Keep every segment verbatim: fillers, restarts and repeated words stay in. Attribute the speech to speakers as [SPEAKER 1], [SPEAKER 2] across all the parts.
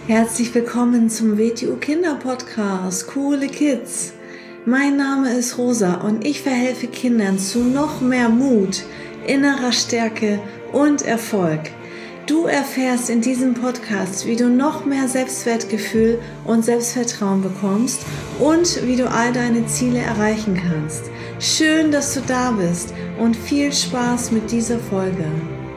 [SPEAKER 1] Herzlich willkommen zum W T U Kinder Podcast, Coole Kids. Mein Name ist Rosa und ich verhelfe Kindern zu noch mehr Mut, innerer Stärke und Erfolg. Du erfährst in diesem Podcast, wie du noch mehr Selbstwertgefühl und Selbstvertrauen bekommst und wie du all deine Ziele erreichen kannst. Schön, dass du da bist und viel Spaß mit dieser Folge.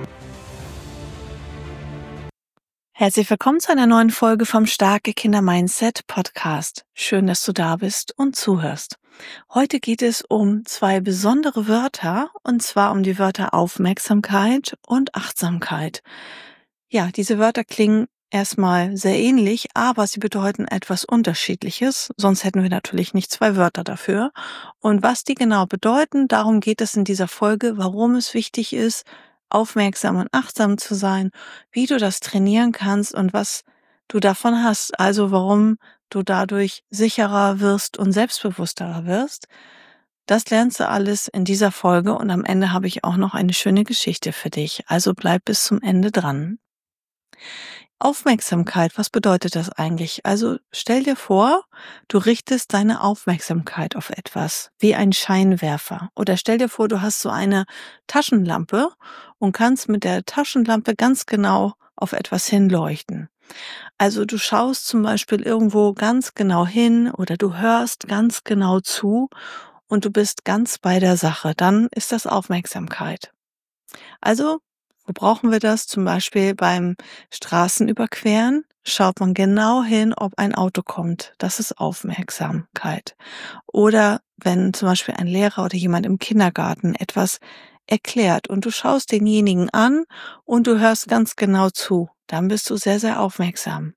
[SPEAKER 2] Herzlich willkommen zu einer neuen Folge vom Starke Kinder Mindset Podcast. Schön, dass du da bist und zuhörst. Heute geht es um zwei besondere Wörter, und zwar um die Wörter Aufmerksamkeit und Achtsamkeit. Ja, diese Wörter klingen erstmal sehr ähnlich, aber sie bedeuten etwas Unterschiedliches, sonst hätten wir natürlich nicht zwei Wörter dafür. Und was die genau bedeuten, darum geht es in dieser Folge, warum es wichtig ist, aufmerksam und achtsam zu sein, wie du das trainieren kannst und was du davon hast, also warum du dadurch sicherer wirst und selbstbewussterer wirst. Das lernst du alles in dieser Folge und am Ende habe ich auch noch eine schöne Geschichte für dich, also bleib bis zum Ende dran. Aufmerksamkeit, was bedeutet das eigentlich? Also stell dir vor, du richtest deine Aufmerksamkeit auf etwas, wie ein Scheinwerfer. Oder stell dir vor, du hast so eine Taschenlampe und kannst mit der Taschenlampe ganz genau auf etwas hinleuchten. Also du schaust zum Beispiel irgendwo ganz genau hin oder du hörst ganz genau zu und du bist ganz bei der Sache. Dann ist das Aufmerksamkeit. Also wo brauchen wir das? Zum Beispiel beim Straßenüberqueren schaut man genau hin, ob ein Auto kommt. Das ist Aufmerksamkeit. Oder wenn zum Beispiel ein Lehrer oder jemand im Kindergarten etwas erklärt und du schaust denjenigen an und du hörst ganz genau zu, dann bist du sehr, sehr aufmerksam.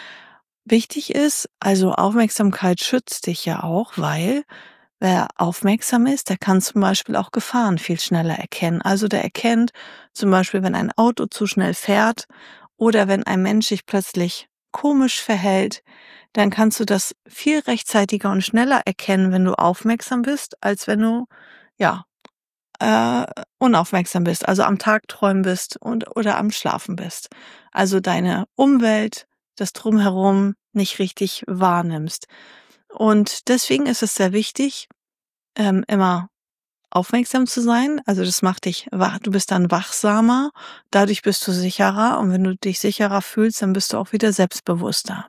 [SPEAKER 2] Wichtig ist, also Aufmerksamkeit schützt dich ja auch, weil wer aufmerksam ist, der kann zum Beispiel auch Gefahren viel schneller erkennen. Also der erkennt zum Beispiel, wenn ein Auto zu schnell fährt oder wenn ein Mensch sich plötzlich komisch verhält, dann kannst du das viel rechtzeitiger und schneller erkennen, wenn du aufmerksam bist, als wenn du ja äh, unaufmerksam bist, also am Tagträumen bist und oder am Schlafen bist. Also deine Umwelt, das Drumherum nicht richtig wahrnimmst. Und deswegen ist es sehr wichtig, ähm, immer aufmerksam zu sein. Also das macht dich wach, du bist dann wachsamer, dadurch bist du sicherer und wenn du dich sicherer fühlst, dann bist du auch wieder selbstbewusster.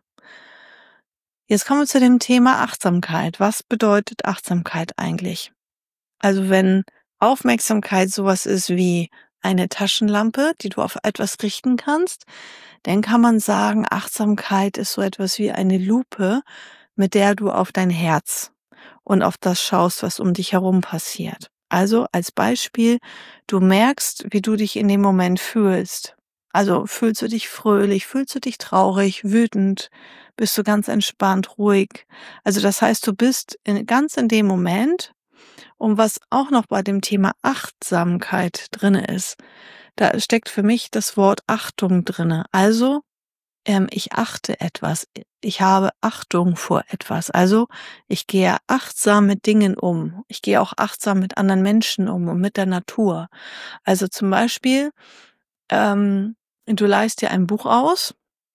[SPEAKER 2] Jetzt kommen wir zu dem Thema Achtsamkeit. Was bedeutet Achtsamkeit eigentlich? Also wenn Aufmerksamkeit sowas ist wie eine Taschenlampe, die du auf etwas richten kannst, dann kann man sagen, Achtsamkeit ist so etwas wie eine Lupe, mit der du auf dein Herz und auf das schaust, was um dich herum passiert. Also als Beispiel, du merkst, wie du dich in dem Moment fühlst. Also fühlst du dich fröhlich, fühlst du dich traurig, wütend, bist du ganz entspannt, ruhig. Also das heißt, du bist in, ganz in dem Moment, und was auch noch bei dem Thema Achtsamkeit drinne ist, da steckt für mich das Wort Achtung drinne. Also ähm, ich achte etwas, ich habe Achtung vor etwas. Also ich gehe achtsam mit Dingen um. Ich gehe auch achtsam mit anderen Menschen um und mit der Natur. Also zum Beispiel, ähm, du leihst dir ein Buch aus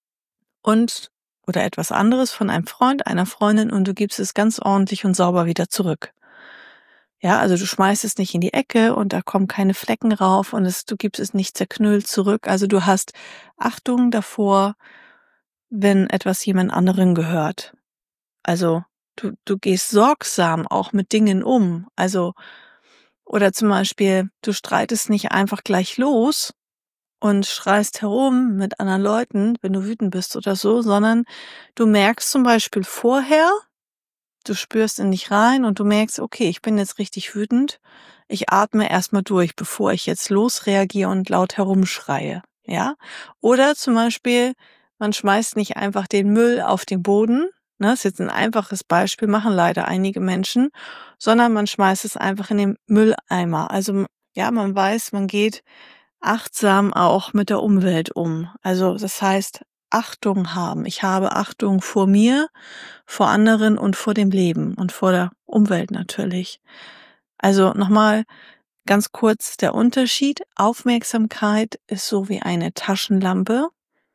[SPEAKER 2] und oder etwas anderes von einem Freund, einer Freundin und du gibst es ganz ordentlich und sauber wieder zurück. Ja, also du schmeißt es nicht in die Ecke und da kommen keine Flecken rauf und es, du gibst es nicht zerknüllt zurück. Also du hast Achtung davor, wenn etwas jemand anderen gehört. Also du, du gehst sorgsam auch mit Dingen um. Also, oder zum Beispiel, du streitest nicht einfach gleich los und schreist herum mit anderen Leuten, wenn du wütend bist oder so, sondern du merkst zum Beispiel vorher, du spürst in dich rein und du merkst, okay, ich bin jetzt richtig wütend. Ich atme erstmal durch, bevor ich jetzt losreagiere und laut herumschreie. Ja? Oder zum Beispiel, man schmeißt nicht einfach den Müll auf den Boden. Ne, das ist jetzt ein einfaches Beispiel, machen leider einige Menschen, sondern man schmeißt es einfach in den Mülleimer. Also ja, man weiß, man geht achtsam auch mit der Umwelt um. Also das heißt, Achtung haben. Ich habe Achtung vor mir, vor anderen und vor dem Leben und vor der Umwelt natürlich. Also nochmal ganz kurz der Unterschied. Aufmerksamkeit ist so wie eine Taschenlampe,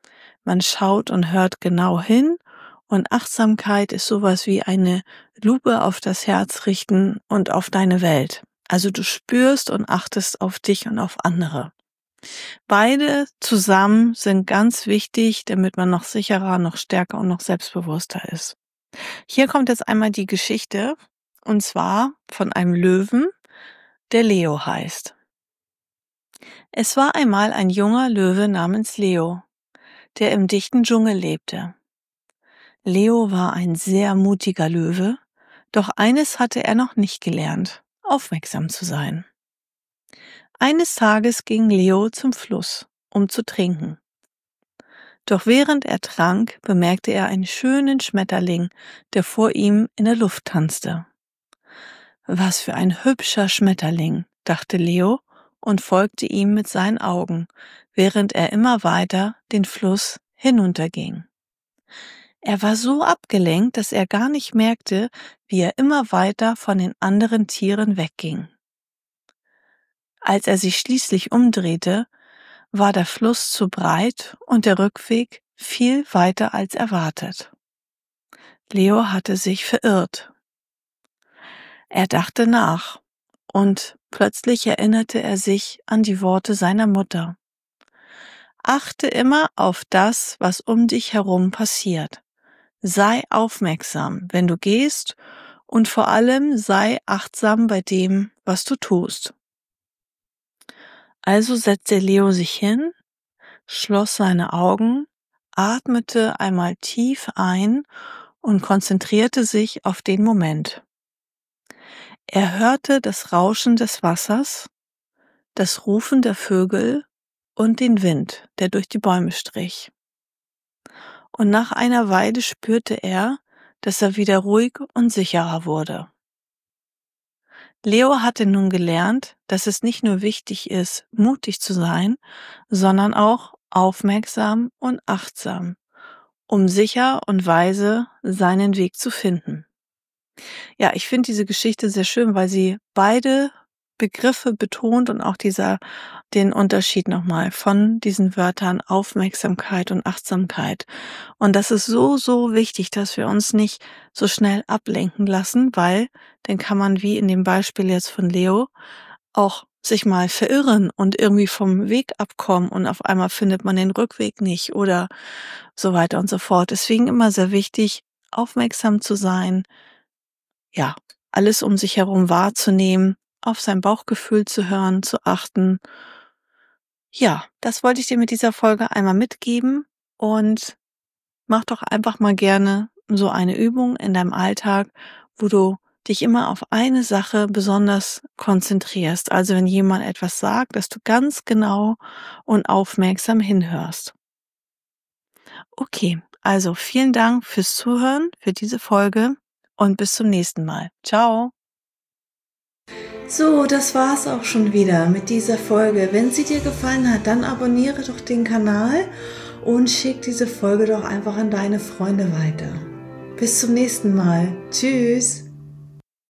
[SPEAKER 2] Man schaut und hört genau hin und Achtsamkeit ist sowas wie eine Lupe auf das Herz richten und auf deine Welt. Also du spürst und achtest auf dich und auf andere. Beide zusammen sind ganz wichtig, damit man noch sicherer, noch stärker und noch selbstbewusster ist. Hier kommt jetzt einmal die Geschichte, und zwar von einem Löwen, der Leo heißt. Es war einmal ein junger Löwe namens Leo, der im dichten Dschungel lebte. Leo war ein sehr mutiger Löwe, doch eines hatte er noch nicht gelernt, aufmerksam zu sein. Eines Tages ging Leo zum Fluss, um zu trinken. Doch während er trank, bemerkte er einen schönen Schmetterling, der vor ihm in der Luft tanzte. Was für ein hübscher Schmetterling, dachte Leo und folgte ihm mit seinen Augen, während er immer weiter den Fluss hinunterging. Er war so abgelenkt, dass er gar nicht merkte, wie er immer weiter von den anderen Tieren wegging. Als er sich schließlich umdrehte, war der Fluss zu breit und der Rückweg viel weiter als erwartet. Leo hatte sich verirrt. Er dachte nach und plötzlich erinnerte er sich an die Worte seiner Mutter. Achte immer auf das, was um dich herum passiert. Sei aufmerksam, wenn du gehst, und vor allem sei achtsam bei dem, was du tust. Also setzte Leo sich hin, schloss seine Augen, atmete einmal tief ein und konzentrierte sich auf den Moment. Er hörte das Rauschen des Wassers, das Rufen der Vögel und den Wind, der durch die Bäume strich. Und nach einer Weile spürte er, dass er wieder ruhig und sicherer wurde. Leo hatte nun gelernt, dass es nicht nur wichtig ist, mutig zu sein, sondern auch aufmerksam und achtsam, um sicher und weise seinen Weg zu finden. Ja, ich finde diese Geschichte sehr schön, weil sie beide Begriffe betont und auch dieser den Unterschied nochmal von diesen Wörtern Aufmerksamkeit und Achtsamkeit. Und das ist so, so wichtig, dass wir uns nicht so schnell ablenken lassen, weil dann kann man, wie in dem Beispiel jetzt von Leo, auch sich mal verirren und irgendwie vom Weg abkommen und auf einmal findet man den Rückweg nicht oder so weiter und so fort. Deswegen immer sehr wichtig, aufmerksam zu sein, ja, alles um sich herum wahrzunehmen, auf sein Bauchgefühl zu hören, zu achten. Ja, das wollte ich dir mit dieser Folge einmal mitgeben und mach doch einfach mal gerne so eine Übung in deinem Alltag, wo du dich immer auf eine Sache besonders konzentrierst. Also wenn jemand etwas sagt, dass du ganz genau und aufmerksam hinhörst. Okay, also vielen Dank fürs Zuhören, für diese Folge und bis zum nächsten Mal. Ciao!
[SPEAKER 1] So, das war's auch schon wieder mit dieser Folge. Wenn sie dir gefallen hat, dann abonniere doch den Kanal und schick diese Folge doch einfach an deine Freunde weiter. Bis zum nächsten Mal. Tschüss!